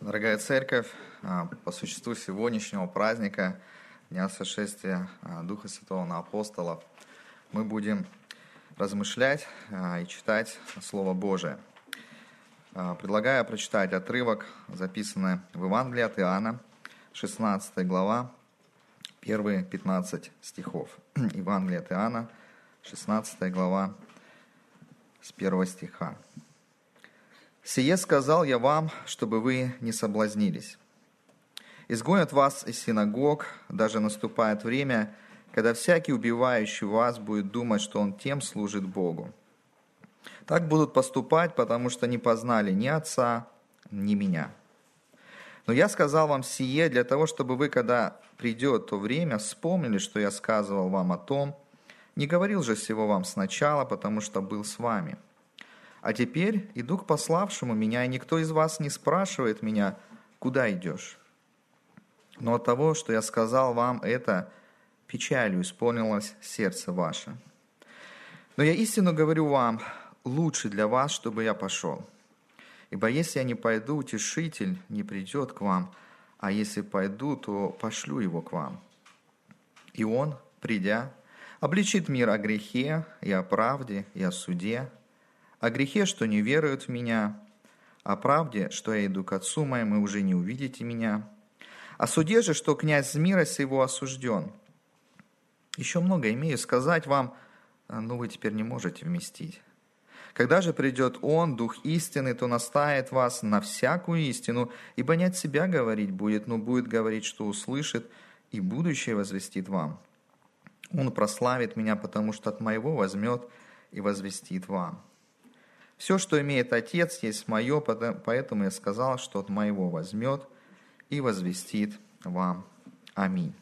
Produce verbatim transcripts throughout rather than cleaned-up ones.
Дорогая церковь, по существу сегодняшнего праздника, Дня сошествия Духа Святого на апостолов, мы будем размышлять и читать Слово Божие. Предлагаю прочитать отрывок, записанный в Евангелии от Иоанна, шестнадцатая глава, первые пятнадцать стихов. Евангелие от Иоанна, шестнадцатая глава, с первого стиха. «Сие сказал я вам, чтобы вы не соблазнились. Изгонят вас из синагог, даже наступает время, когда всякий, убивающий вас, будет думать, что он тем служит Богу. Так будут поступать, потому что не познали ни Отца, ни Меня. Но я сказал вам сие для того, чтобы вы, когда придет то время, вспомнили, что я сказывал вам о том. Не говорил же всего вам сначала, потому что был с вами. А теперь иду к пославшему меня, и никто из вас не спрашивает меня, куда идешь. Но от того, что я сказал вам это, печалью исполнилось сердце ваше. Но я истинно говорю вам, лучше для вас, чтобы я пошел. Ибо если я не пойду, утешитель не придет к вам, а если пойду, то пошлю его к вам. И он, придя, обличит мир о грехе и о правде и о суде, о грехе, что не веруют в меня, о правде, что я иду к Отцу моему, и уже не увидите меня, о суде же, что князь мира сего осужден. Еще много имею сказать вам, но вы теперь не можете вместить. Когда же придет Он, Дух истины, то наставит вас на всякую истину, ибо не от себя говорить будет, но будет говорить, что услышит, и будущее возвестит вам. Он прославит меня, потому что от моего возьмет и возвестит вам. Все, что имеет Отец, есть мое, поэтому я сказал, что от моего возьмет и возвестит вам. Аминь».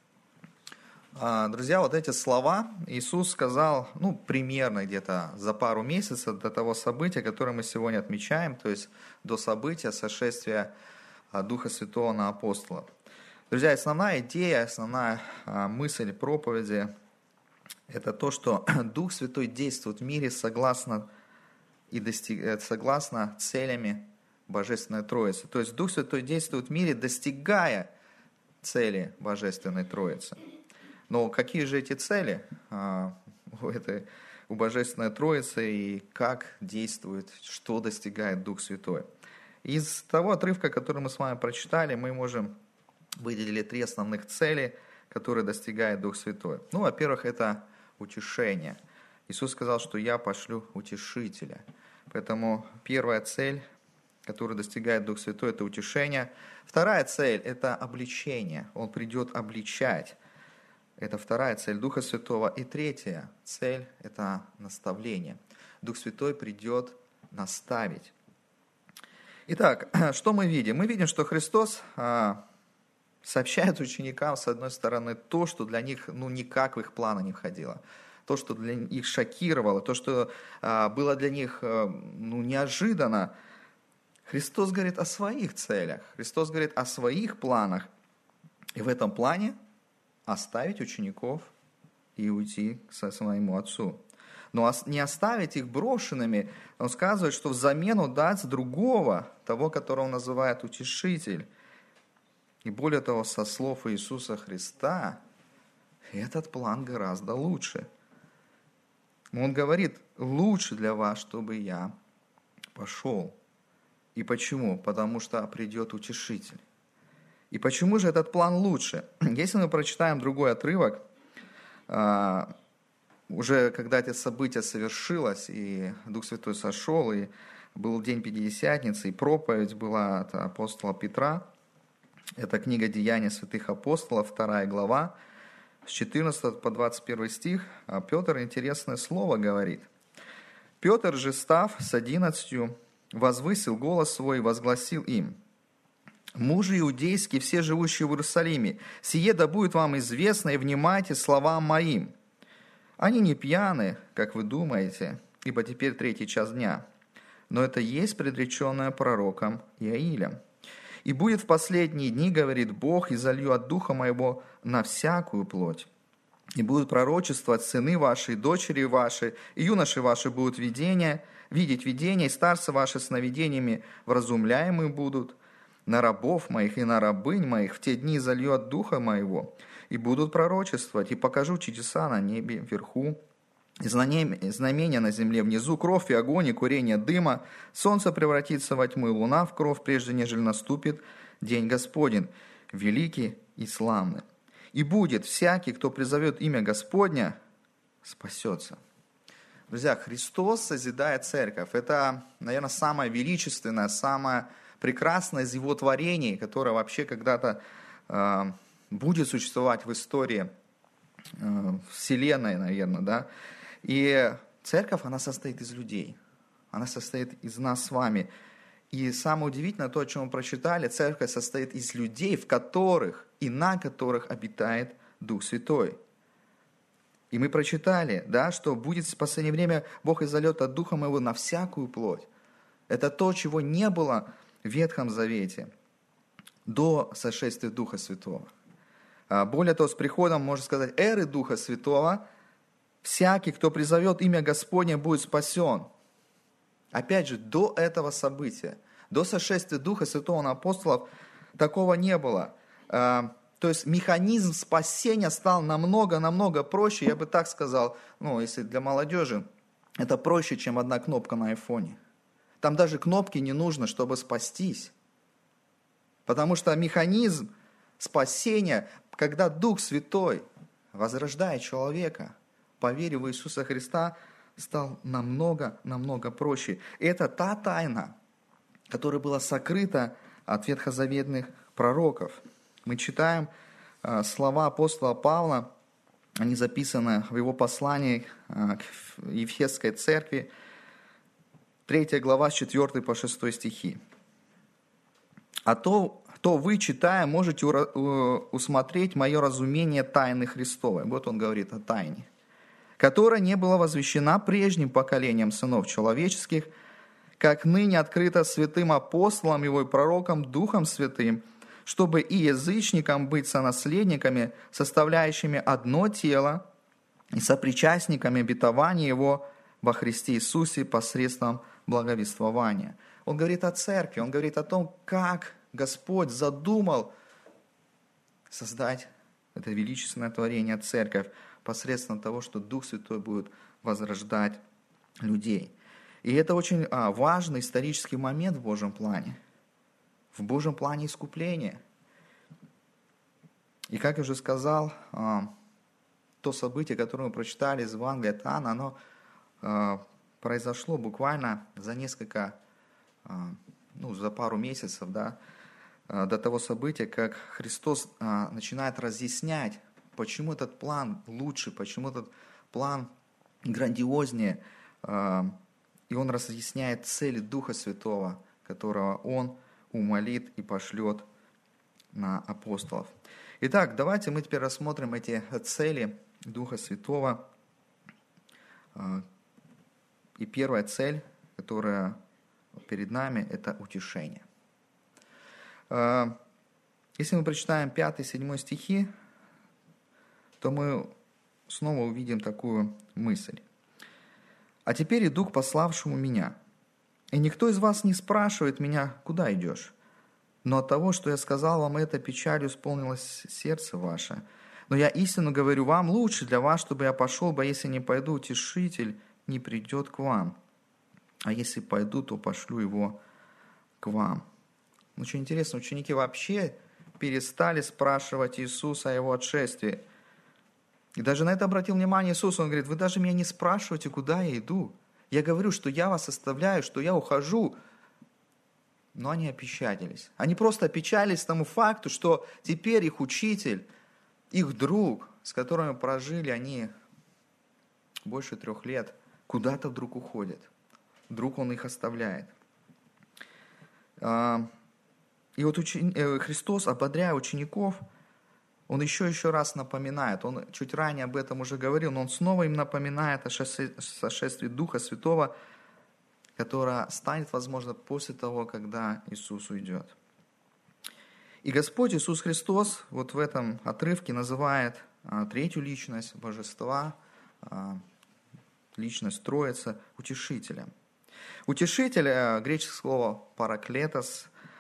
Друзья, вот эти слова Иисус сказал, ну, примерно где-то за пару месяцев до того события, которое мы сегодня отмечаем, то есть до события сошествия Духа Святого на апостолов. Друзья, основная идея, основная мысль проповеди – это то, что Дух Святой действует в мире согласно и достиг... согласно целями Божественной Троицы. То есть Дух Святой действует в мире, достигая цели Божественной Троицы. Но какие же эти цели а, у, этой, у Божественной Троицы и как действует, что достигает Дух Святой? Из того отрывка, который мы с вами прочитали, мы можем выделить три основных цели, которые достигает Дух Святой. Ну, во-первых, это утешение. Иисус сказал, что я пошлю утешителя. Поэтому первая цель, которую достигает Дух Святой, это утешение. Вторая цель – это обличение. Он придет обличать. Это вторая цель Духа Святого. И третья цель – это наставление. Дух Святой придет наставить. Итак, что мы видим? Мы видим, что Христос а, сообщает ученикам, с одной стороны, то, что для них ну, никак в их планы не входило. То, что для них шокировало, то, что а, было для них а, ну, неожиданно. Христос говорит о своих целях. Христос говорит о своих планах. И в этом плане оставить учеников и уйти к своему Отцу. Но не оставить их брошенными. Он сказывает, что взамен он даст другого, того, которого он называет утешитель. И более того, со слов Иисуса Христа, этот план гораздо лучше. Он говорит, лучше для вас, чтобы я пошел. И почему? Потому что придет утешитель. И почему же этот план лучше? Если мы прочитаем другой отрывок, уже когда это событие совершилось, и Дух Святой сошел, и был день Пятидесятницы, и проповедь была от апостола Петра, это книга «Деяния святых апостолов», вторая глава, с четырнадцатого по двадцать первый стих, Петр интересное слово говорит. «Петр же, став с одиннадцатью, возвысил голос свой и возгласил им: мужи иудейские, все живущие в Иерусалиме, сие да будет вам известно, и внимайте словам моим. Они не пьяны, как вы думаете, ибо теперь третий час дня, но это есть предреченное пророком Иаилем. И будет в последние дни, говорит Бог, и залью от духа моего на всякую плоть. И будут пророчествовать сыны ваши, и дочери ваши, и юноши ваши будут видения, видеть видения, и старцы ваши сновидениями вразумляемые будут. на рабов моих и на рабынь моих в те дни залью от духа моего, и будут пророчествовать, и покажу чудеса на небе вверху, и знамения на земле внизу, кровь и огонь, и курение дыма, солнце превратится во тьму, и луна в кровь, прежде нежели наступит день Господень, великий и славный. И будет всякий, кто призовет имя Господня, спасется». Друзья, Христос созидает церковь. Это, наверное, самое величественное, самое прекрасное из Его творений, которое вообще когда-то э, будет существовать в истории э, Вселенной, наверное, да. И церковь, она состоит из людей. Она состоит из нас с вами. И самое удивительное, то, о чем мы прочитали, церковь состоит из людей, в которых и на которых обитает Дух Святой. И мы прочитали, да, что будет в последнее время Бог изольет от Духа Моего на всякую плоть. Это то, чего не было в Ветхом Завете до сошествия Духа Святого. Более того, с приходом, можно сказать, эры Духа Святого, всякий, кто призовет имя Господне, будет спасен. Опять же, до этого события, до сошествия Духа Святого на апостолов, такого не было. То есть механизм спасения стал намного-намного проще, я бы так сказал, ну, если для молодежи, это проще, чем одна кнопка на айфоне. Там даже кнопки не нужно, чтобы спастись. Потому что механизм спасения, когда Дух Святой возрождает человека, по вере в Иисуса Христа, стал намного-намного проще. И это та тайна, которая была сокрыта от ветхозаветных пророков. Мы читаем э, слова апостола Павла, они записаны в его послании э, к Ефесской церкви, третья глава, с четвёртого по шестой стихи. «А то, то вы, читая, можете ура- усмотреть мое разумение тайны Христовой». Вот он говорит о тайне, «которая не была возвещена прежним поколением сынов человеческих, как ныне открыто святым апостолам его и пророкам Духом Святым, чтобы и язычникам быть сонаследниками, составляющими одно тело, и сопричастниками обетования Его во Христе Иисусе посредством благовествования». Он говорит о церкви, он говорит о том, как Господь задумал создать это величественное творение церковь посредством того, что Дух Святой будет возрождать людей. И это очень а, важный исторический момент в Божьем плане. В Божьем плане искупления. И как я уже сказал, то событие, которое мы прочитали из Евангелия от Иоанна, оно произошло буквально за несколько, ну, за пару месяцев, да, до того события, как Христос начинает разъяснять, почему этот план лучше, почему этот план грандиознее. И Он разъясняет цели Духа Святого, которого Он умолит и пошлет на апостолов. Итак, давайте мы теперь рассмотрим эти цели Духа Святого. И первая цель, которая перед нами, это утешение. Если мы прочитаем пятый, седьмой стихи, то мы снова увидим такую мысль. «А теперь иду к пославшему меня. И никто из вас не спрашивает меня, куда идешь? Но от того, что я сказал вам это, печалью исполнилось сердце ваше. Но я истинно говорю вам, лучше для вас, чтобы я пошел, бо если не пойду, утешитель не придет к вам. А если пойду, то пошлю его к вам». Очень интересно, ученики вообще перестали спрашивать Иисуса о его отшествии. И даже на это обратил внимание Иисус. Он говорит: вы даже меня не спрашиваете, куда я иду. Я говорю, что я вас оставляю, что я ухожу. Но они опечалились. Они просто опечалились тому факту, что теперь их учитель, их друг, с которыми прожили они больше трех лет, куда-то вдруг уходит. Вдруг он их оставляет. И вот учени... Христос, ободряя учеников, Он еще еще раз напоминает, Он чуть ранее об этом уже говорил, но Он снова им напоминает о сошествии Духа Святого, которое станет возможно после того, когда Иисус уйдет. И Господь Иисус Христос вот в этом отрывке называет третью личность Божества, личность Троицы, утешителем. Утешитель, греческое слово «параклетос»,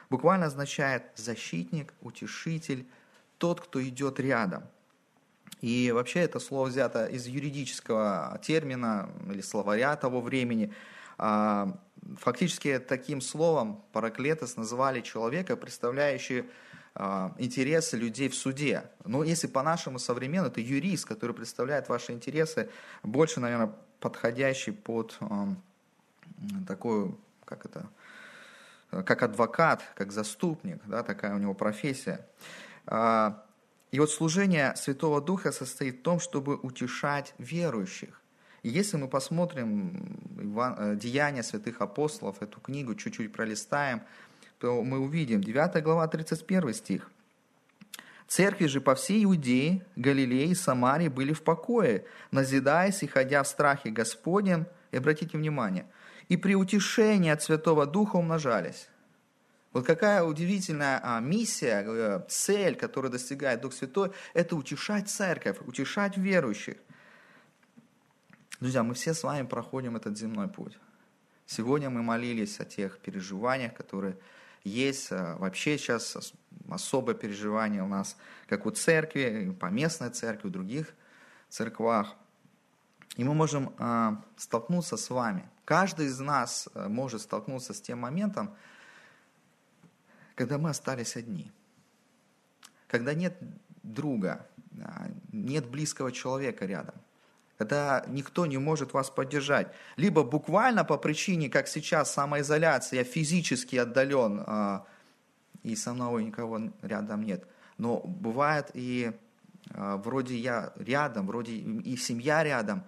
буквально означает защитник, утешитель, тот, кто идет рядом. И вообще это слово взято из юридического термина или словаря того времени. Фактически таким словом параклетос называли человека, представляющего интересы людей в суде. Но если по-нашему современно, это юрист, который представляет ваши интересы, больше, наверное, подходящий под такую, как это, как адвокат, как заступник, да, такая у него профессия. И вот служение Святого Духа состоит в том, чтобы утешать верующих. И если мы посмотрим Деяния святых апостолов, эту книгу чуть-чуть пролистаем, то мы увидим, девятая глава, тридцать первый стих. «Церкви же по всей Иудее, Галилее и Самарии были в покое, назидаясь и ходя в страхе Господнем». И обратите внимание, «и при утешении от Святого Духа умножались». Вот какая удивительная а, миссия, цель, которую достигает Дух Святой, это утешать церковь, утешать верующих. Друзья, мы все с вами проходим этот земной путь. Сегодня мы молились о тех переживаниях, которые есть. Вообще сейчас особое переживание у нас, как у церкви, по местной церкви, у других церквах. И мы можем а, столкнуться с вами. Каждый из нас может столкнуться с тем моментом, когда мы остались одни, когда нет друга, нет близкого человека рядом, когда никто не может вас поддержать, либо буквально по причине, как сейчас, самоизоляции, я физически отдален, и со мной никого рядом нет, но бывает и вроде я рядом, вроде и семья рядом,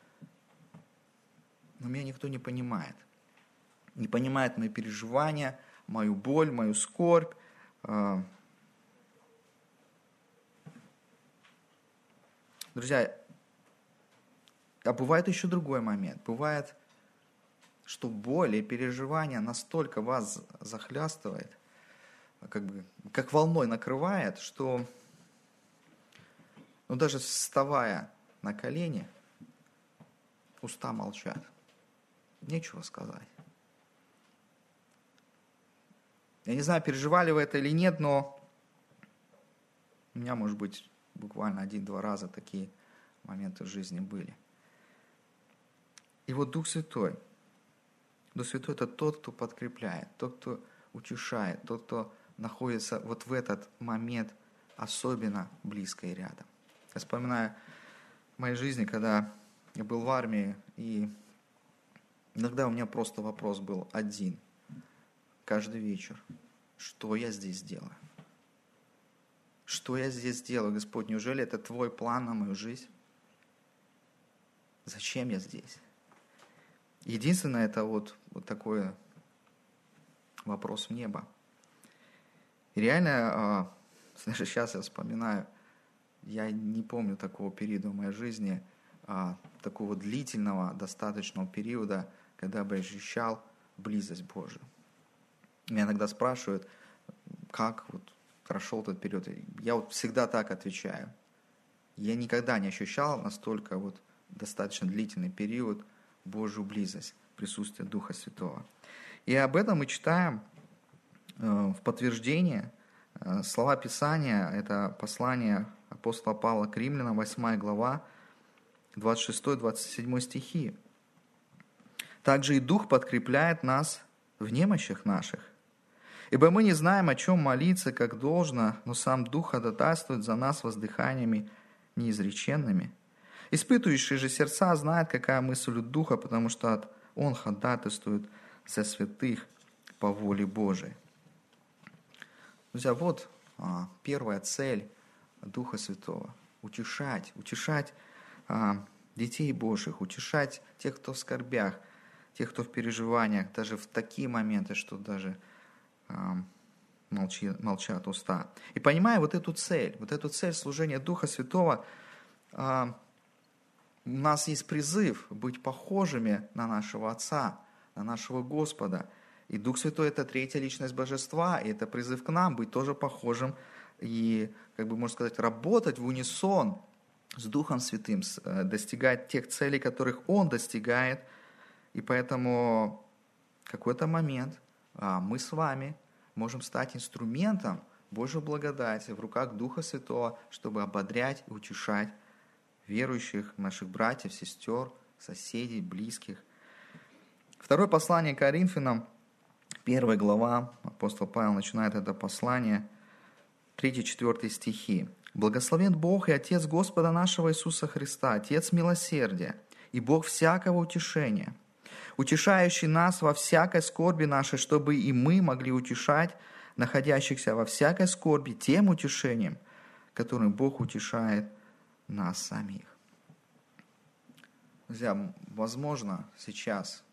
но меня никто не понимает, не понимает мои переживания, мою боль, мою скорбь. Друзья, а бывает еще другой момент. Бывает, что боль и переживания настолько вас захлестывает, как бы, как волной накрывает, что ну, даже вставая на колени, уста молчат. Нечего сказать. Я не знаю, переживали вы это или нет, но у меня, может быть, буквально один-два раза такие моменты в жизни были. И вот Дух Святой. Дух Святой – это тот, кто подкрепляет, тот, кто утешает, тот, кто находится вот в этот момент особенно близко и рядом. Я вспоминаю в моей жизни, когда я был в армии, и иногда у меня просто вопрос был один – каждый вечер. Что я здесь делаю? Что я здесь делаю, Господь? Неужели это Твой план на мою жизнь? Зачем я здесь? Единственное, это вот, вот такой вопрос в небо. И реально, даже сейчас я вспоминаю, я не помню такого периода в моей жизни, такого длительного, достаточного периода, когда бы я ощущал близость Божию. Меня иногда спрашивают, как вот прошел этот период. Я вот всегда так отвечаю. Я никогда не ощущал настолько вот достаточно длительный период Божью близость, присутствие Духа Святого. И об этом мы читаем в подтверждение слова Писания. Это послание апостола Павла к Римлянам, восьмая глава, двадцать шестой двадцать седьмой стихи. «Также и Дух подкрепляет нас в немощах наших. Ибо мы не знаем, о чем молиться, как должно, но сам Дух ходатайствует за нас воздыханиями неизреченными. Испытывающий же сердца знает, какая мысль у Духа, потому что Он ходатайствует за святых по воле Божией». Друзья, вот а, первая цель Духа Святого. Утешать, утешать а, детей Божьих, утешать тех, кто в скорбях, тех, кто в переживаниях, даже в такие моменты, что даже а, молчи, молчат уста. И понимая вот эту цель, вот эту цель служения Духа Святого, а, у нас есть призыв быть похожими на нашего Отца, на нашего Господа. И Дух Святой – это третья личность Божества, и это призыв к нам быть тоже похожим и, как бы можно сказать, работать в унисон с Духом Святым, достигать тех целей, которых Он достигает. И поэтому в какой-то момент мы с вами можем стать инструментом Божьей благодати в руках Духа Святого, чтобы ободрять и утешать верующих, наших братьев, сестер, соседей, близких. Второе послание к Коринфянам, первая глава, апостол Павел начинает это послание, третий-четвертый стихи. «Благословен Бог и Отец Господа нашего Иисуса Христа, Отец милосердия и Бог всякого утешения, утешающий нас во всякой скорби нашей, чтобы и мы могли утешать находящихся во всякой скорби тем утешением, которым Бог утешает нас самих». Друзья, возможно, сейчас,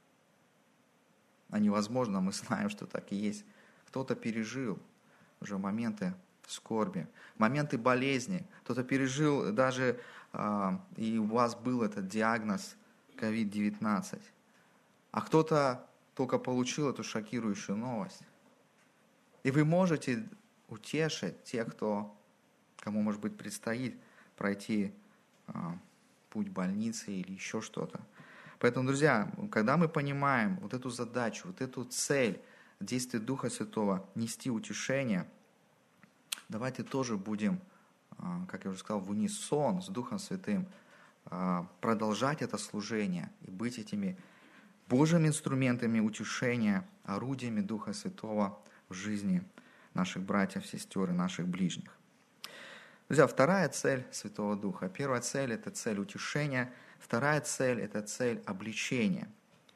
а невозможно, мы знаем, что так и есть, кто-то пережил уже моменты скорби, моменты болезни, кто-то пережил даже, а, и у вас был этот диагноз ковид девятнадцать, а кто-то только получил эту шокирующую новость. И вы можете утешить тех, кто, кому, может быть, предстоит пройти а, путь больницы или еще что-то. Поэтому, друзья, когда мы понимаем вот эту задачу, вот эту цель действия Духа Святого нести утешение, давайте тоже будем, как я уже сказал, в унисон с Духом Святым продолжать это служение и быть этими Божьими инструментами утешения, орудиями Духа Святого в жизни наших братьев, сестер и наших ближних. Друзья, вторая цель Святого Духа. Первая цель – это цель утешения. Вторая цель – это цель обличения.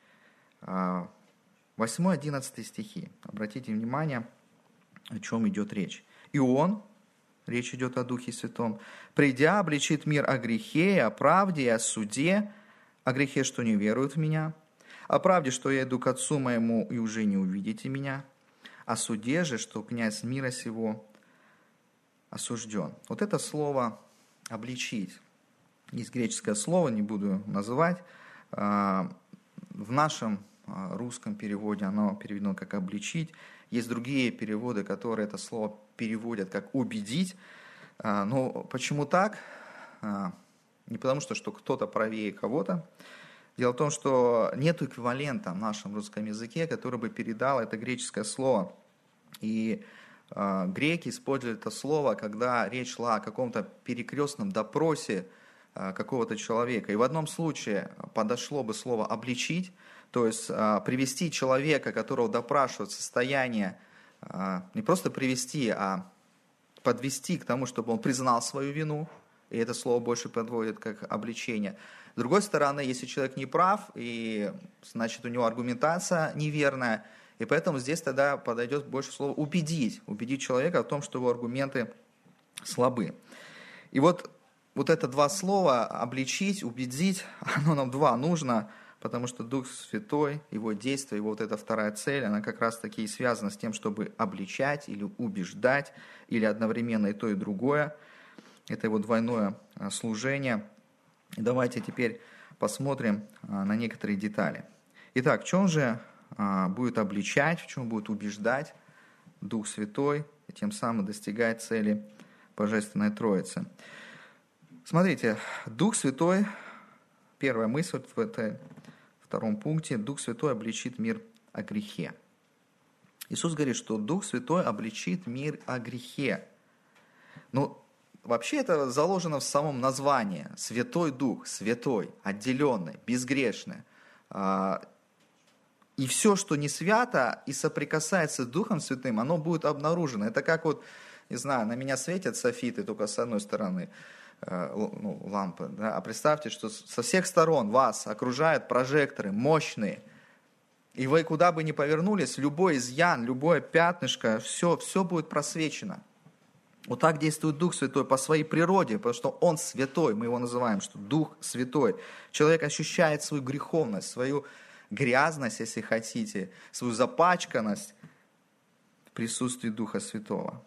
восьмой-одиннадцатый стихи. Обратите внимание, о чем идет речь. «И Он, речь идет о Духе Святом, придя, обличит мир о грехе, о правде и о суде, о грехе, что не веруют в Меня, о правде, что я иду к Отцу Моему, и уже не увидите Меня, о суде же, что князь мира сего осужден». Вот это слово «обличить». Есть греческое слово, не буду называть. В нашем русском переводе оно переведено как «обличить». Есть другие переводы, которые это слово переводят как «убедить». Но почему так? Не потому, что, что кто-то правее кого-то. Дело в том, что нет эквивалента в нашем русском языке, который бы передал это греческое слово. И э, греки использовали это слово, когда речь шла о каком-то перекрестном допросе э, какого-то человека. И в одном случае подошло бы слово «обличить», то есть э, привести человека, которого допрашивают в состояние, э, не просто привести, а подвести к тому, чтобы он признал свою вину. И это слово больше подводит как обличение. С другой стороны, если человек не прав, и, значит, у него аргументация неверная, и поэтому здесь тогда подойдет больше слово «убедить». Убедить человека в том, что его аргументы слабы. И вот, вот это два слова «обличить», «убедить», оно нам два нужно, потому что Дух Святой, Его действие, Его вот эта вторая цель, она как раз-таки и связана с тем, чтобы обличать или убеждать, или одновременно и то, и другое. Это его двойное служение. И давайте теперь посмотрим на некоторые детали. Итак, в чем же будет обличать, в чем будет убеждать Дух Святой, и тем самым достигать цели Божественной Троицы? Смотрите, Дух Святой, первая мысль в этой втором пункте, Дух Святой обличит мир о грехе. Иисус говорит, что Дух Святой обличит мир о грехе. Ну, вообще это заложено в самом названии. Святой Дух, святой, отделенный, безгрешный. И все, что не свято и соприкасается с Духом Святым, оно будет обнаружено. Это как вот, не знаю, на меня светят софиты только с одной стороны, ну, лампы. Да? А представьте, что со всех сторон вас окружают прожекторы мощные. И вы куда бы ни повернулись, любой изъян, любое пятнышко, все, все будет просвечено. Вот так действует Дух Святой по своей природе, потому что Он святой, мы его называем, что Дух Святой. Человек ощущает свою греховность, свою грязность, если хотите, свою запачканность в присутствии Духа Святого.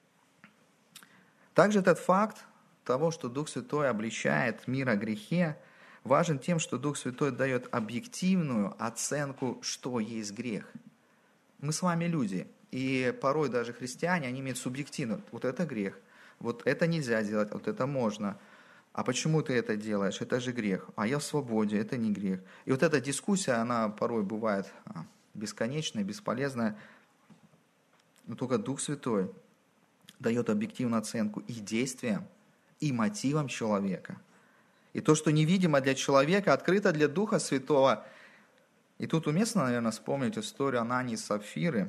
Также этот факт того, что Дух Святой обличает мир о грехе, важен тем, что Дух Святой дает объективную оценку, что есть грех. Мы с вами люди. И порой даже христиане, они имеют субъективно. Вот это грех, вот это нельзя делать, вот это можно. А почему ты это делаешь? Это же грех. А я в свободе, это не грех. И вот эта дискуссия, она порой бывает бесконечная, бесполезная. Но только Дух Святой дает объективную оценку и действиям, и мотивам человека. И то, что невидимо для человека, открыто для Духа Святого. И тут уместно, наверное, вспомнить историю Анании и Сапфиры.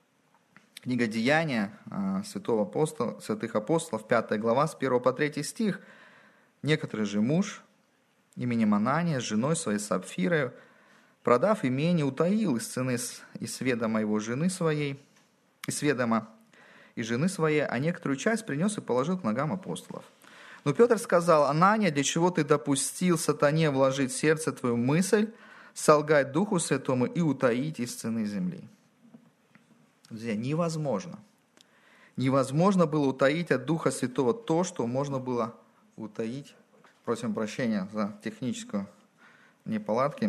Книга Деяния святого апостола, святых апостолов, пятая глава, с первого по третий стих. «Некоторый же муж именем Анания с женой своей Сапфирой, продав имение, утаил из цены из ведома его жены своей, из ведома и жены своей, а некоторую часть принес и положил к ногам апостолов. Но Петр сказал: Анания, для чего ты допустил сатане вложить в сердце твою мысль, солгать Духу Святому и утаить из цены земли?» Друзья, невозможно. Невозможно было утаить от Духа Святого то, что можно было утаить. Просим прощения за техническую неполадки.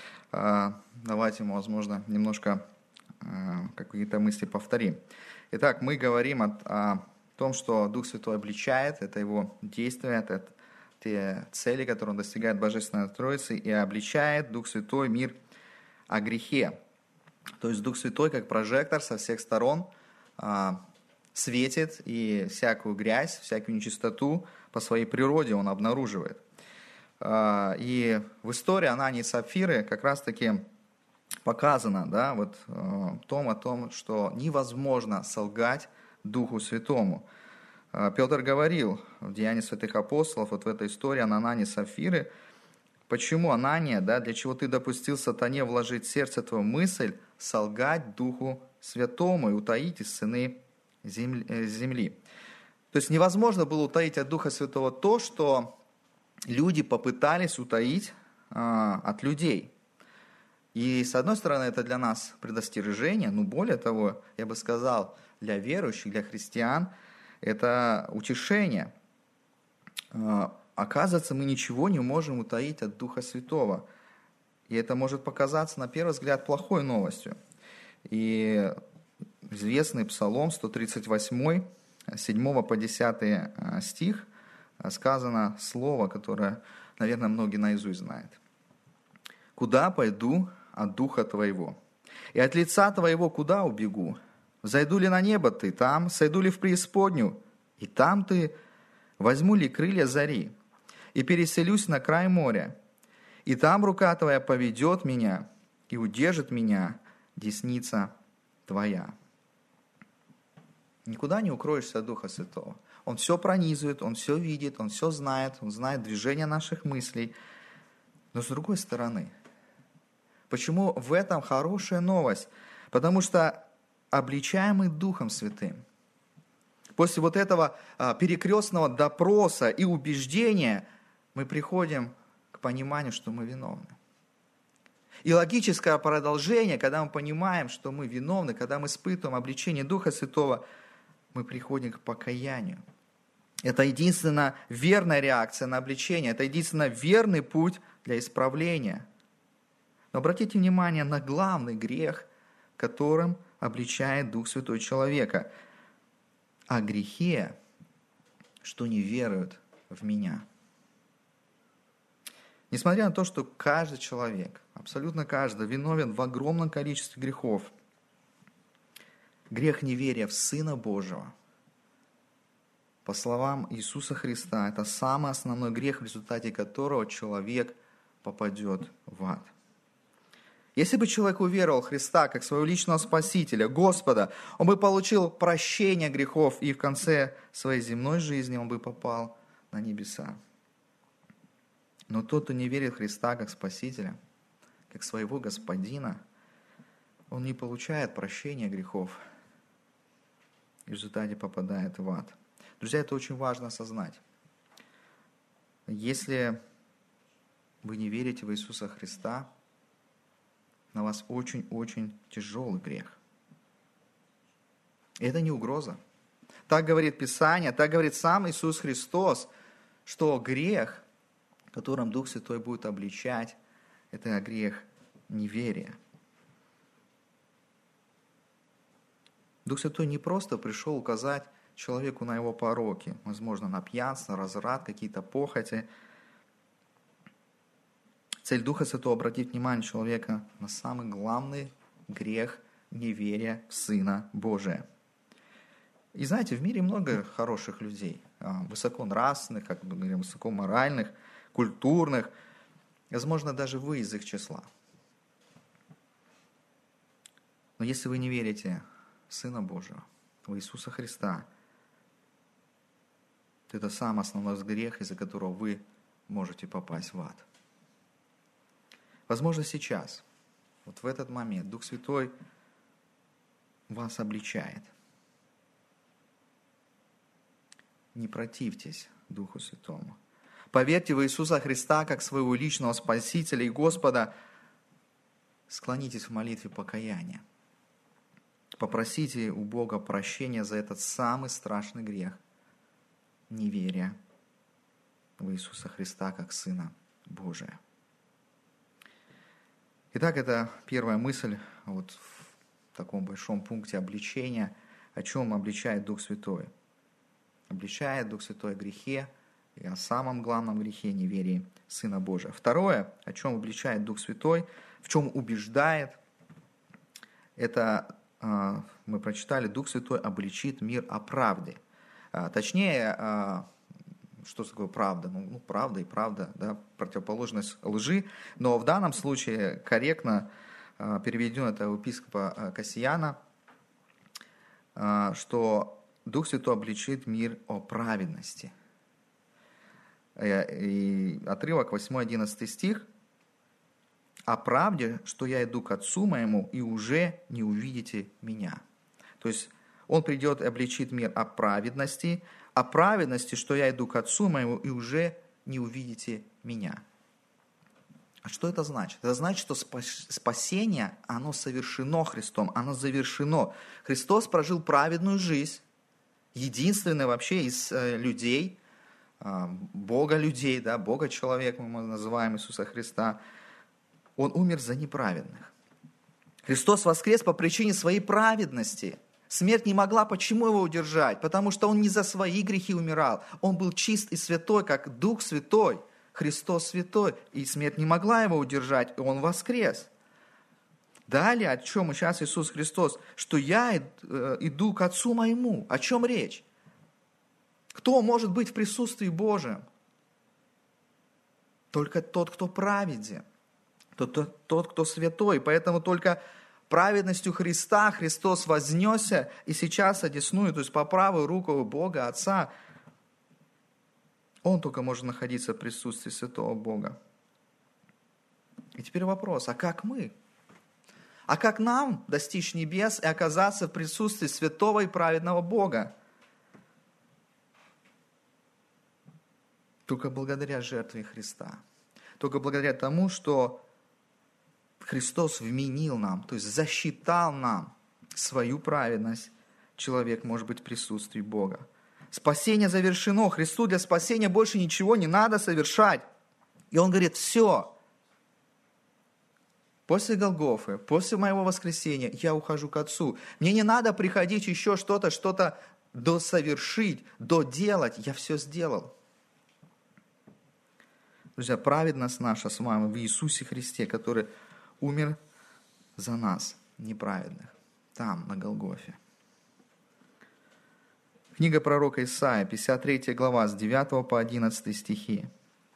Давайте мы, возможно, немножко какие-то мысли повторим. Итак, мы говорим о, о том, что Дух Святой обличает, это его действия, это те цели, которые он достигает Божественной Троицы, и обличает Дух Святой мир о грехе. То есть Дух Святой, как прожектор, со всех сторон а, светит, и всякую грязь, всякую нечистоту по своей природе он обнаруживает. А, и в истории Анании и Сапфиры как раз-таки показано, да, вот в том, о том, что невозможно солгать Духу Святому. Петр говорил в Деянии святых апостолов, вот в этой истории о Анании и Сапфиры, почему, Анания, да, для чего ты допустил сатане вложить в сердце твою мысль, солгать Духу Святому и утаить из цены земли. То есть невозможно было утаить от Духа Святого то, что люди попытались утаить а, от людей. И, с одной стороны, это для нас предостережение, но более того, я бы сказал, для верующих, для христиан, это утешение. Оказывается, мы ничего не можем утаить от Духа Святого. И это может показаться, на первый взгляд, плохой новостью. И известный Псалом сто тридцать восемь, с седьмого по десятый стих, сказано слово, которое, наверное, многие наизусть знают. «Куда пойду от Духа Твоего? И от лица Твоего куда убегу? Зайду ли на небо Ты там? Сойду ли в преисподнюю? И там Ты? Возьму ли крылья зари? И переселюсь на край моря? И там рука Твоя поведет меня, и удержит меня десница Твоя». Никуда не укроешься от Духа Святого. Он все пронизывает, Он все видит, Он все знает, Он знает движение наших мыслей. Но с другой стороны, почему в этом хорошая новость? Потому что обличаемый Духом Святым, после вот этого перекрестного допроса и убеждения, мы приходим к пониманию, что мы виновны. И логическое продолжение, когда мы понимаем, что мы виновны, когда мы испытываем обличение Духа Святого, мы приходим к покаянию. Это единственная верная реакция на обличение, это единственный верный путь для исправления. Но обратите внимание на главный грех, которым обличает Дух Святой человека. О грехе, что не веруют в меня. Несмотря на то, что каждый человек, абсолютно каждый, виновен в огромном количестве грехов, грех неверия в Сына Божьего, по словам Иисуса Христа, это самый основной грех, в результате которого человек попадет в ад. Если бы человек уверовал в Христа как своего личного Спасителя, Господа, он бы получил прощение грехов, и в конце своей земной жизни он бы попал на небеса. Но тот, кто не верит в Христа как Спасителя, как своего Господина, он не получает прощения грехов и в результате попадает в ад. Друзья, это очень важно осознать. Если вы не верите в Иисуса Христа, на вас очень-очень тяжелый грех. И это не угроза. Так говорит Писание, так говорит сам Иисус Христос, что грех, которым Дух Святой будет обличать, это грех неверия. Дух Святой не просто пришел указать человеку на его пороки, возможно, на пьянство, разврат, какие-то похоти. Цель Духа Святого — обратить внимание человека на самый главный грех неверия в Сына Божия. И знаете, в мире много хороших людей, высоконравственных, как мы говорим, высокоморальных, культурных. Возможно, даже вы из их числа. Но если вы не верите в Сына Божьего, в Иисуса Христа, то это самый основной грех, из-за которого вы можете попасть в ад. Возможно, сейчас, вот в этот момент, Дух Святой вас обличает. Не противьтесь Духу Святому. Поверьте в Иисуса Христа как своего личного Спасителя и Господа. Склонитесь в молитве покаяния. Попросите у Бога прощения за этот самый страшный грех, неверия в Иисуса Христа как Сына Божия. Итак, это первая мысль вот в таком большом пункте обличения, о чем обличает Дух Святой. Обличает Дух Святой о грехе и о самом главном грехе неверии Сына Божия. Второе, о чем обличает Дух Святой, в чем убеждает, это мы прочитали, Дух Святой обличит мир о правде. Точнее, что такое правда? Ну, ну, правда и правда, да, противоположность лжи. Но в данном случае корректно переведено это у епископа Кассияна, что Дух Святой обличит мир о праведности. И отрывок восьмой-одиннадцатый стих. «О правде, что я иду к Отцу моему, и уже не увидите меня». То есть Он придет и обличит мир о праведности, о праведности, что я иду к Отцу моему, и уже не увидите меня. А что это значит? Это значит, что спасение, оно совершено Христом, оно завершено. Христос прожил праведную жизнь, единственный вообще из людей, Бога людей, да, Бога человека, мы называем Иисуса Христа. Он умер за неправедных. Христос воскрес по причине своей праведности. Смерть не могла почему его удержать? Потому что он не за свои грехи умирал. Он был чист и святой, как Дух Святой. Христос святой. И смерть не могла его удержать, и он воскрес. Далее, о чем сейчас Иисус Христос? Что я иду к Отцу моему. О чем речь? Кто может быть в присутствии Божьем? Только тот, кто праведен. Тот, тот, тот, кто святой. Поэтому только праведностью Христа Христос вознесся и сейчас одесную, то есть по правую руку Бога Отца. Он только может находиться в присутствии святого Бога. И теперь вопрос, а как мы? А как нам достичь небес и оказаться в присутствии святого и праведного Бога? Только благодаря жертве Христа. Только благодаря тому, что Христос вменил нам, то есть засчитал нам свою праведность, человек может быть в присутствии Бога. Спасение завершено. Христу для спасения больше ничего не надо совершать. И Он говорит, все. После Голгофы, после моего воскресения я ухожу к Отцу. Мне не надо приходить еще что-то, что-то досовершить, доделать. Я все сделал. Друзья, праведность наша с вами в Иисусе Христе, который умер за нас, неправедных, там, на Голгофе. Книга пророка Исаия, пятьдесят третья глава, с девятого по одиннадцатый стихи.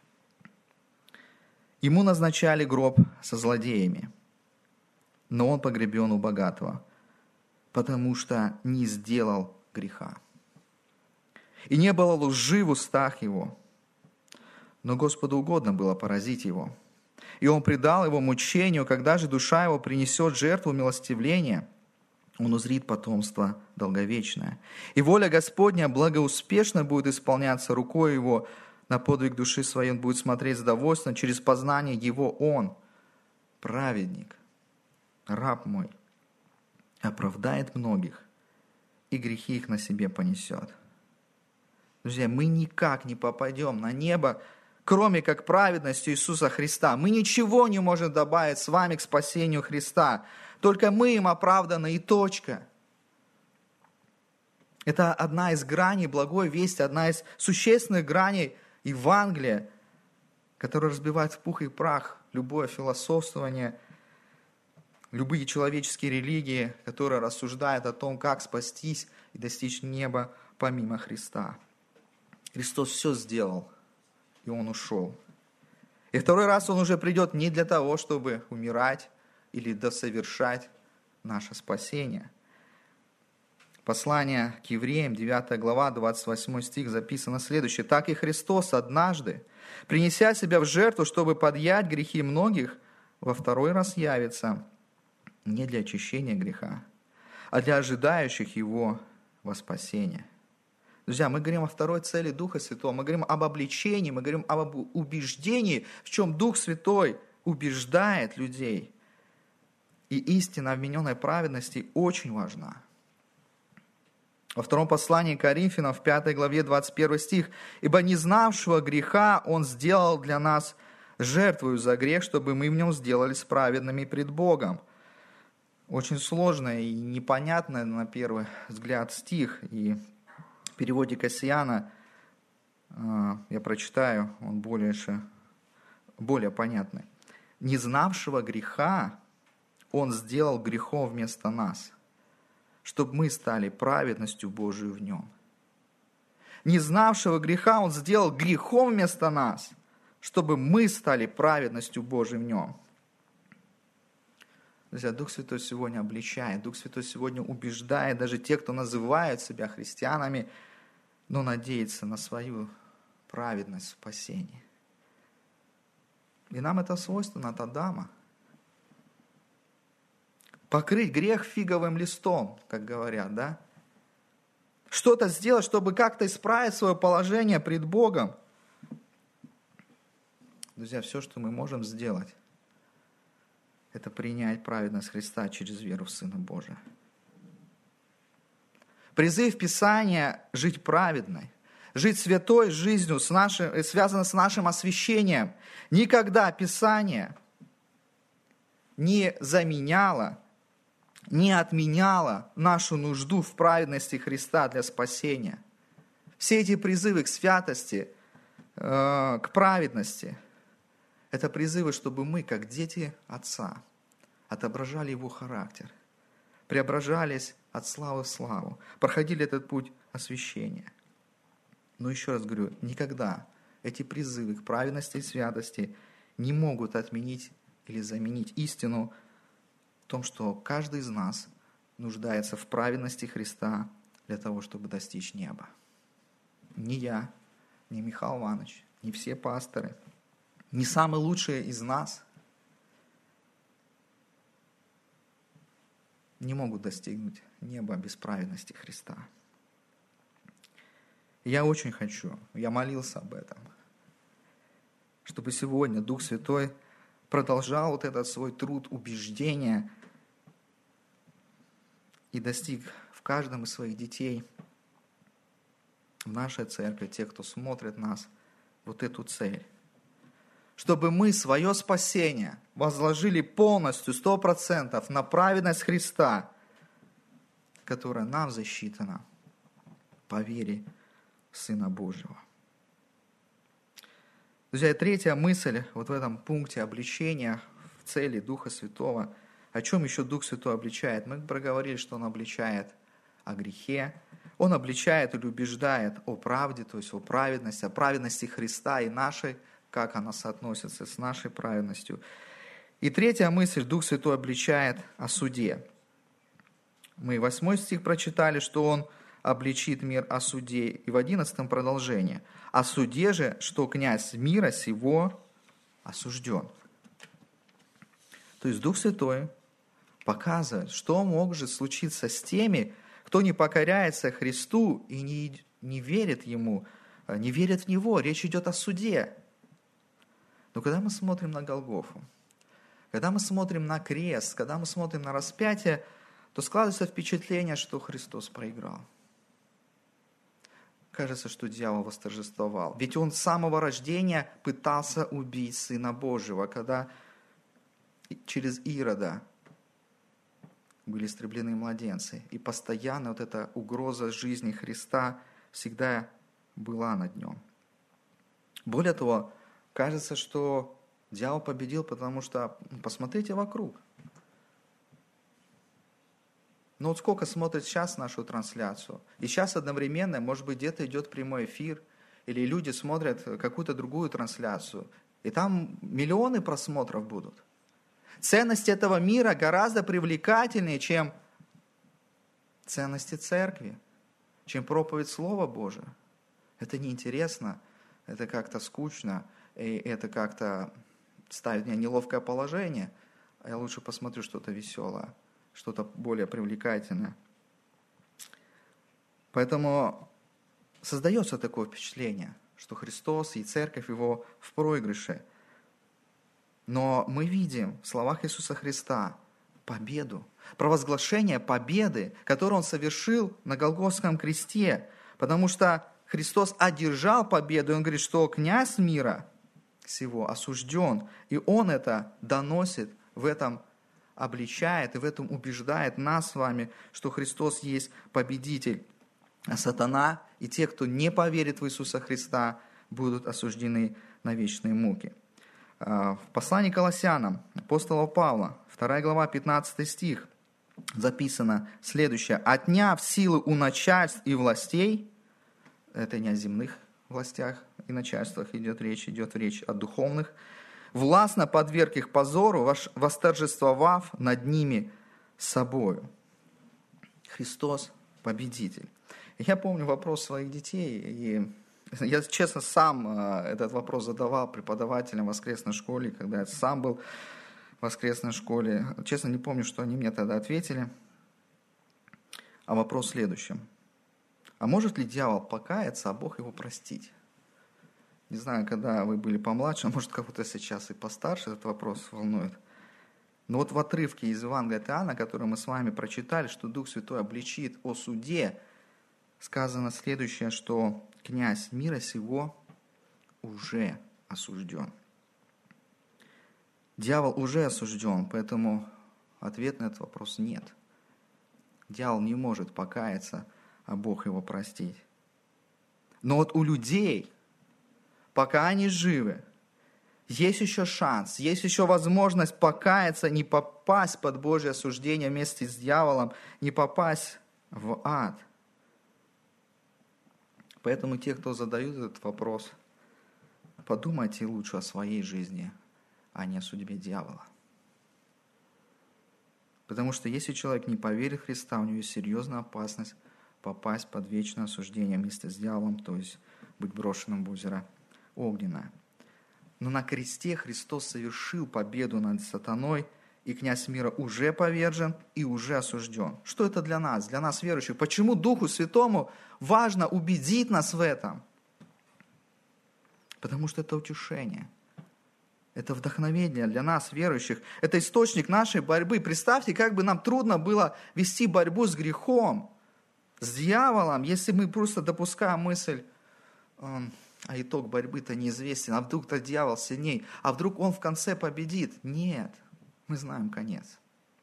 «Ему назначали гроб со злодеями, но он погребен у богатого, потому что не сделал греха. И не было лжи в устах его, но Господу угодно было поразить его. И он предал его мучению, когда же душа его принесет жертву милостивления, он узрит потомство долговечное. И воля Господня благоуспешно будет исполняться рукой его, на подвиг души своей он будет смотреть с довольством, через познание его он, праведник, раб мой, оправдает многих, и грехи их на себе понесет». Друзья, мы никак не попадем на небо, кроме как праведностью Иисуса Христа. Мы ничего не можем добавить с вами к спасению Христа. Только мы им оправданы, и точка. Это одна из граней благой вести, одна из существенных граней Евангелия, которая разбивает в пух и прах любое философствование, любые человеческие религии, которые рассуждают о том, как спастись и достичь неба помимо Христа. Христос все сделал, и Он ушел. И второй раз Он уже придет не для того, чтобы умирать или досовершать наше спасение. Послание к евреям, девятая глава, двадцать восьмой стих, записано следующее. «Так и Христос однажды, принеся себя в жертву, чтобы подъять грехи многих, во второй раз явится не для очищения греха, а для ожидающих Его во спасение». Друзья, мы говорим о второй цели Духа Святого, мы говорим об обличении, мы говорим об убеждении, в чем Дух Святой убеждает людей. И истина вмененной праведности очень важна. Во втором послании к Коринфянам, в пятой главе, двадцать первый стих, «Ибо не знавшего греха Он сделал для нас жертвою за грех, чтобы мы в нем сделались праведными пред Богом». Очень сложный и непонятный на первый взгляд стих, и в переводе Кассиана, я прочитаю, он более, более понятный. «Не знавшего греха Он сделал грехом вместо нас, чтобы мы стали праведностью Божию в нем. Не знавшего греха Он сделал грехом вместо нас, чтобы мы стали праведностью Божией в нем». Друзья, Дух Святой сегодня обличает, Дух Святой сегодня убеждает даже тех, кто называют себя христианами, но надеется на свою праведность в спасении. И нам это свойственно от Адама. Покрыть грех фиговым листом, как говорят, да? Что-то сделать, чтобы как-то исправить свое положение пред Богом. Друзья, все, что мы можем сделать, это принять праведность Христа через веру в Сына Божия. Призыв Писания жить праведной, жить святой жизнью с нашим, связано с нашим освящением. Никогда Писание не заменяло, не отменяло нашу нужду в праведности Христа для спасения. Все эти призывы к святости, к праведности, это призывы, чтобы мы, как дети Отца, отображали Его характер, преображались от славы в славу, проходили этот путь освящения. Но еще раз говорю, никогда эти призывы к праведности и святости не могут отменить или заменить истину в том, что каждый из нас нуждается в праведности Христа для того, чтобы достичь неба. Ни я, ни Михаил Иванович, ни все пасторы, ни самые лучшие из нас не могут достигнуть неба без праведности Христа. Я очень хочу, я молился об этом, чтобы сегодня Дух Святой продолжал вот этот свой труд убеждения и достиг в каждом из своих детей, в нашей церкви, те, кто смотрит нас, вот эту цель. Чтобы мы свое спасение возложили полностью, сто процентов на праведность Христа, которая нам засчитана по вере в Сына Божьего. Друзья, и третья мысль вот в этом пункте обличения в цели Духа Святого. О чем еще Дух Святой обличает? Мы проговорили, что Он обличает о грехе, Он обличает или убеждает о правде, то есть о праведности, о праведности Христа и нашей, как она соотносится с нашей праведностью. И третья мысль, Дух Святой обличает о суде. Мы восьмой стих прочитали, что Он обличит мир о суде, и в одиннадцатом продолжение. О суде же, что князь мира сего осужден. То есть Дух Святой показывает, что может случиться с теми, кто не покоряется Христу и не, не верит Ему, не верит в Него. Речь идет о суде. Но когда мы смотрим на Голгофу, когда мы смотрим на крест, когда мы смотрим на распятие, то складывается впечатление, что Христос проиграл. Кажется, что дьявол восторжествовал. Ведь он с самого рождения пытался убить Сына Божьего, когда через Ирода были истреблены младенцы. И постоянно вот эта угроза жизни Христа всегда была над ним. Более того, кажется, что дьявол победил, потому что, посмотрите вокруг. Но вот сколько смотрят сейчас нашу трансляцию, и сейчас одновременно, может быть, где-то идет прямой эфир, или люди смотрят какую-то другую трансляцию, и там миллионы просмотров будут. Ценность этого мира гораздо привлекательнее, чем ценности церкви, чем проповедь Слова Божия. Это неинтересно, это как-то скучно, и это как-то ставит меня в неловкое положение. А я лучше посмотрю что-то веселое, что-то более привлекательное. Поэтому создается такое впечатление, что Христос и Церковь Его в проигрыше. Но мы видим в словах Иисуса Христа победу, провозглашение победы, которую Он совершил на Голгофском кресте, потому что Христос одержал победу, и Он говорит, что князь мира сего осужден, и Он это доносит, в этом обличает и в этом убеждает нас с вами, что Христос есть победитель. А сатана и те, кто не поверит в Иисуса Христа, будут осуждены на вечные муки. В послании к Колоссянам апостола Павла, вторая глава, пятнадцатый стих, записано следующее. «Отняв силы у начальств и властей», это не о земных властях и начальствах идет речь, идет речь о духовных, «властно подверг их позору, восторжествовав над ними собою». Христос победитель. Я помню вопрос своих детей, и я, честно, сам этот вопрос задавал преподавателям в воскресной школе, когда я сам был в воскресной школе. Честно, не помню, что они мне тогда ответили. А вопрос в следующем. А может ли дьявол покаяться, а Бог его простить? Не знаю, когда вы были помладше, а может, кого-то сейчас и постарше этот вопрос волнует. Но вот в отрывке из Евангелия от Иоанна, который мы с вами прочитали, что Дух Святой обличит о суде, сказано следующее, что князь мира сего уже осужден. Дьявол уже осужден, поэтому ответ на этот вопрос нет. Дьявол не может покаяться, а Бог его простить. Но вот у людей, пока они живы, есть еще шанс, есть еще возможность покаяться, не попасть под Божье осуждение вместе с дьяволом, не попасть в ад. Поэтому те, кто задают этот вопрос, подумайте лучше о своей жизни, а не о судьбе дьявола. Потому что если человек не поверит в Христа, у него есть серьезная опасность попасть под вечное осуждение вместе с дьяволом, то есть быть брошенным в озеро огненное. Но на кресте Христос совершил победу над сатаной, и князь мира уже повержен и уже осужден. Что это для нас, для нас верующих? Почему Духу Святому важно убедить нас в этом? Потому что это утешение. Это вдохновение для нас, верующих. Это источник нашей борьбы. Представьте, как бы нам трудно было вести борьбу с грехом, с дьяволом, если мы просто допускаем мысль, а итог борьбы-то неизвестен, а вдруг-то дьявол сильней, а вдруг он в конце победит. Нет, мы знаем конец.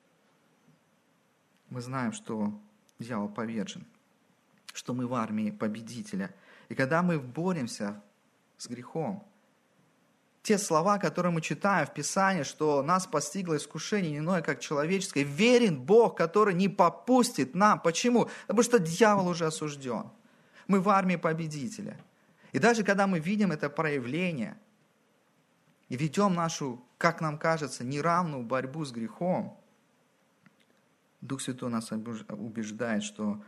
Мы знаем, что дьявол повержен, что мы в армии победителя. И когда мы боремся с грехом, те слова, которые мы читаем в Писании, что нас постигло искушение не иное, как человеческое, верен Бог, который не попустит нам. Почему? Потому что дьявол уже осужден. Мы в армии победителя. И даже когда мы видим это проявление и ведем нашу, как нам кажется, неравную борьбу с грехом, Дух Святой нас убеждает, что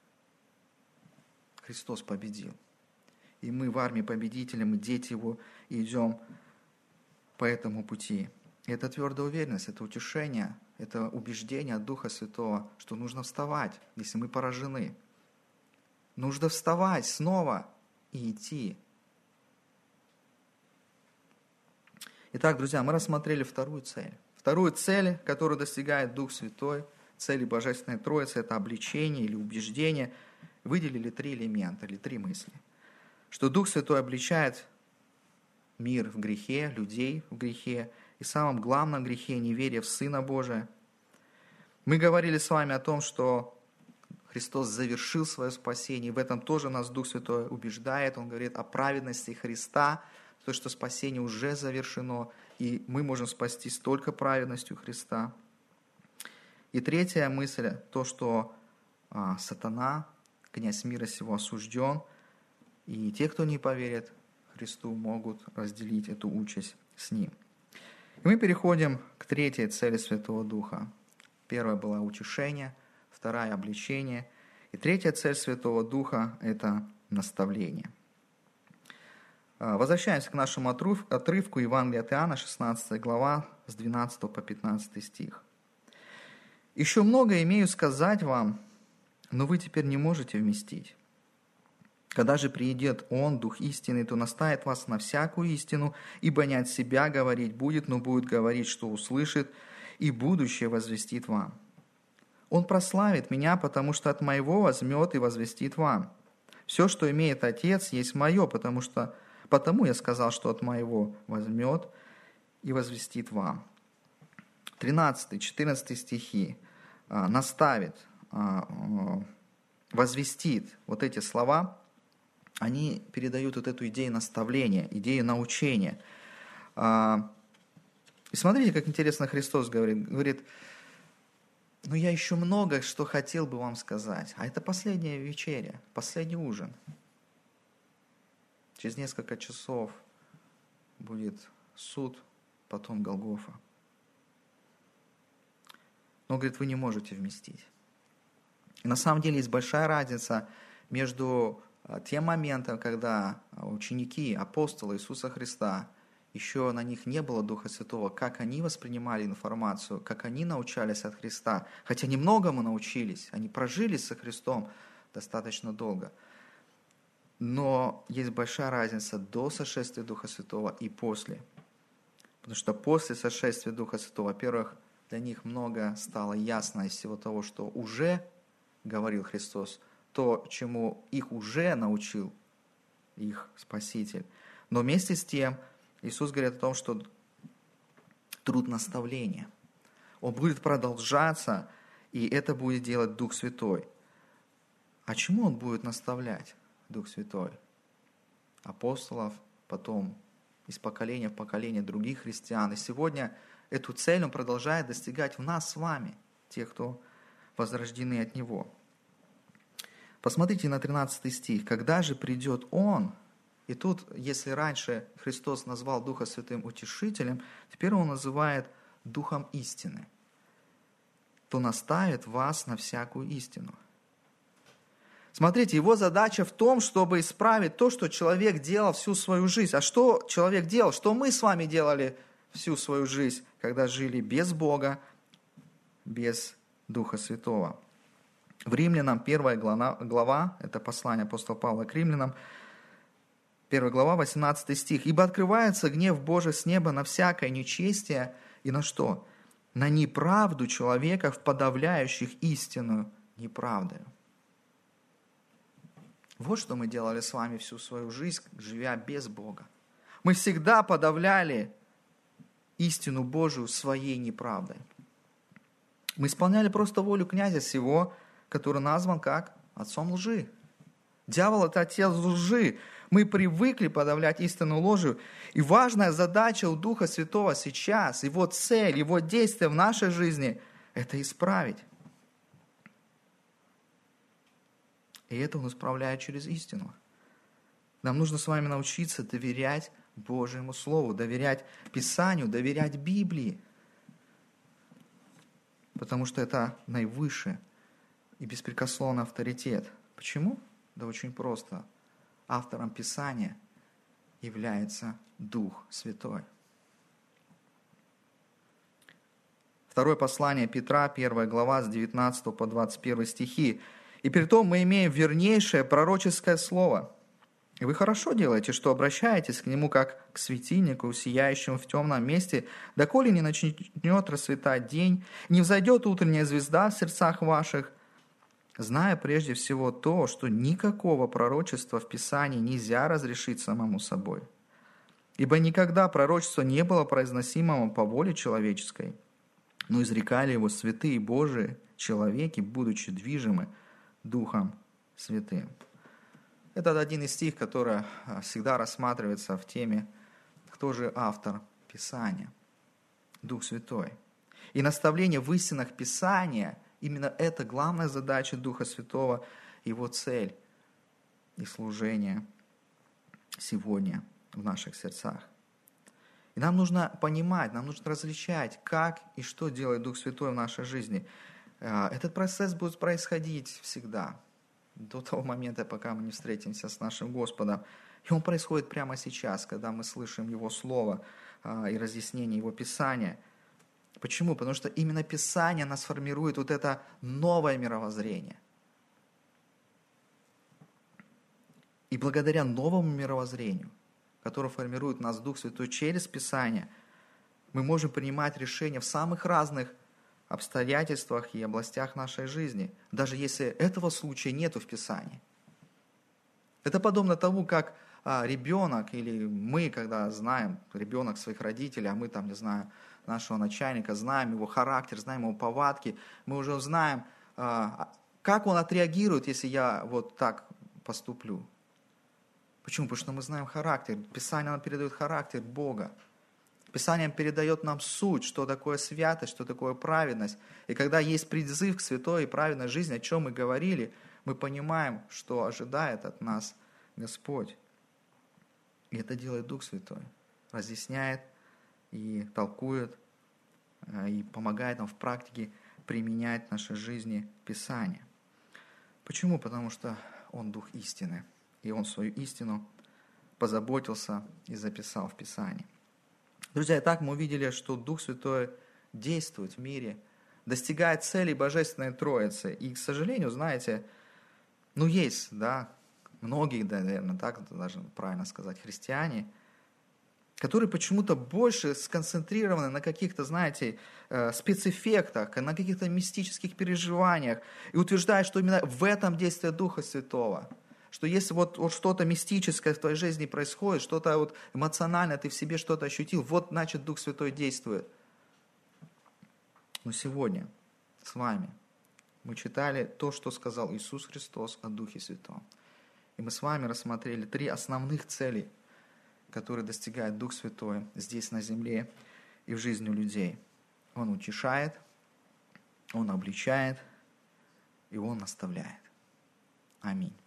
Христос победил. И мы в армии победителя, мы дети Его, и идем по этому пути. И это твердая уверенность, это утешение, это убеждение от Духа Святого, что нужно вставать, если мы поражены. Нужно вставать снова и идти. Итак, друзья, мы рассмотрели вторую цель. Вторую цель, которую достигает Дух Святой, цели Божественной Троицы, это обличение или убеждение. Выделили три элемента или три мысли. Что Дух Святой обличает мир в грехе, людей в грехе, и самом главном грехе неверие в Сына Божия. Мы говорили с вами о том, что Христос завершил свое спасение, и в этом тоже нас Дух Святой убеждает. Он говорит о праведности Христа, то, что спасение уже завершено, и мы можем спастись только праведностью Христа. И третья мысль, то, что а, сатана, князь мира сего, осужден, и те, кто не поверит Христу, могут разделить эту участь с ним. И мы переходим к третьей цели Святого Духа. Первая была утешение, вторая – обличение, и третья цель Святого Духа – это наставление. Возвращаемся к нашему отрывку Евангелия от Иоанна, шестнадцатая глава, с двенадцатого по пятнадцатый стих. «Еще много имею сказать вам, но вы теперь не можете вместить. Когда же приидет Он, Дух истины, то наставит вас на всякую истину, ибо не от себя говорить будет, но будет говорить, что услышит, и будущее возвестит вам. Он прославит меня, потому что от моего возьмет и возвестит вам. Все, что имеет Отец, есть мое, потому что потому я сказал, что от моего возьмет и возвестит вам». тринадцатый, четырнадцатый стихи. Наставит, возвестит. Вот эти слова, они передают вот эту идею наставления, идею научения. И смотрите, как интересно Христос говорит. Говорит, ну я еще много что хотел бы вам сказать. А это последняя вечеря, последний ужин. Через несколько часов будет суд, потом Голгофа. Но, говорит, вы не можете вместить. И на самом деле есть большая разница между тем моментом, когда ученики, апостолы Иисуса Христа, еще на них не было Духа Святого, как они воспринимали информацию, как они научались от Христа. Хотя немногому научились, они прожили со Христом достаточно долго. Но есть большая разница до сошествия Духа Святого и после. Потому что после сошествия Духа Святого, во-первых, для них много стало ясно из всего того, что уже говорил Христос, то, чему их уже научил их Спаситель. Но вместе с тем Иисус говорит о том, что труд наставления, он будет продолжаться, и это будет делать Дух Святой. А чему он будет наставлять, Дух Святой? Апостолов, потом из поколения в поколение других христиан. И сегодня эту цель он продолжает достигать в нас с вами, тех, кто возрождены от Него. Посмотрите на тринадцатый стих. «Когда же придет Он?» И тут, если раньше Христос назвал Духа Святым утешителем, теперь Он называет Духом истины. «То наставит вас на всякую истину». Смотрите, Его задача в том, чтобы исправить то, что человек делал всю свою жизнь. А что человек делал? Что мы с вами делали всю свою жизнь, когда жили без Бога, без Духа Святого? В Римлянам первая глава, это послание апостола Павла к Римлянам, первая глава, восемнадцатый стих. «Ибо открывается гнев Божий с неба на всякое нечестие и на что? На неправду человеков, подавляющих истину неправдою». Вот что мы делали с вами всю свою жизнь, живя без Бога. Мы всегда подавляли истину Божию своей неправдой. Мы исполняли просто волю князя сего, который назван как отцом лжи. Дьявол – это отец лжи. Мы привыкли подавлять истину ложью. И важная задача у Духа Святого сейчас, его цель, его действие в нашей жизни – это исправить. И это Он исправляет через истину. Нам нужно с вами научиться доверять Божьему Слову, доверять Писанию, доверять Библии. Потому что это наивысший и беспрекословный авторитет. Почему? Да очень просто. Автором Писания является Дух Святой. Второе послание Петра, первая глава, с девятнадцатого по двадцать первый стихи. «И притом мы имеем вернейшее пророческое слово. И вы хорошо делаете, что обращаетесь к нему, как к светильнику, сияющему в темном месте, доколе не начнет расцветать день, не взойдет утренняя звезда в сердцах ваших, зная прежде всего то, что никакого пророчества в Писании нельзя разрешить самому собой. Ибо никогда пророчество не было произносимым по воле человеческой, но изрекали его святые Божии человеки, будучи движимы Духом Святым». Это один из стих, который всегда рассматривается в теме, кто же автор Писания. Дух Святой. И наставление в истинах Писания, именно это главная задача Духа Святого, его цель и служение сегодня в наших сердцах. И нам нужно понимать, нам нужно различать, как и что делает Дух Святой в нашей жизни. Этот процесс будет происходить всегда, до того момента, пока мы не встретимся с нашим Господом. И он происходит прямо сейчас, когда мы слышим Его Слово и разъяснение Его Писания. Почему? Потому что именно Писание нас формирует вот это новое мировоззрение. И благодаря новому мировоззрению, которое формирует нас Дух Святой через Писание, мы можем принимать решения в самых разных обстоятельствах и областях нашей жизни, даже если этого случая нету в Писании. Это подобно тому, как а, ребенок или мы, когда знаем ребенок своих родителей, а мы там, не знаю, нашего начальника, знаем его характер, знаем его повадки, мы уже знаем, а, как он отреагирует, если я вот так поступлю. Почему? Потому что мы знаем характер. Писание нам передает характер Бога. Писание передает нам суть, что такое святость, что такое праведность. И когда есть призыв к святой и праведной жизни, о чем мы говорили, мы понимаем, что ожидает от нас Господь. И это делает Дух Святой. Разъясняет и толкует, и помогает нам в практике применять в нашей жизни Писание. Почему? Потому что Он Дух истины. И Он свою истину позаботился и записал в Писании. Друзья, итак, мы увидели, что Дух Святой действует в мире, достигает целей Божественной Троицы. И, к сожалению, знаете, ну есть, да, многие, да, наверное, так даже правильно сказать, христиане, которые почему-то больше сконцентрированы на каких-то, знаете, спецэффектах, на каких-то мистических переживаниях и утверждают, что именно в этом действие Духа Святого. Что если вот, вот что-то мистическое в твоей жизни происходит, что-то вот эмоционально ты в себе что-то ощутил, вот значит Дух Святой действует. Но сегодня с вами мы читали то, что сказал Иисус Христос о Духе Святом. И мы с вами рассмотрели три основных цели, которые достигает Дух Святой здесь на земле и в жизни людей. Он утешает, Он обличает и Он наставляет. Аминь.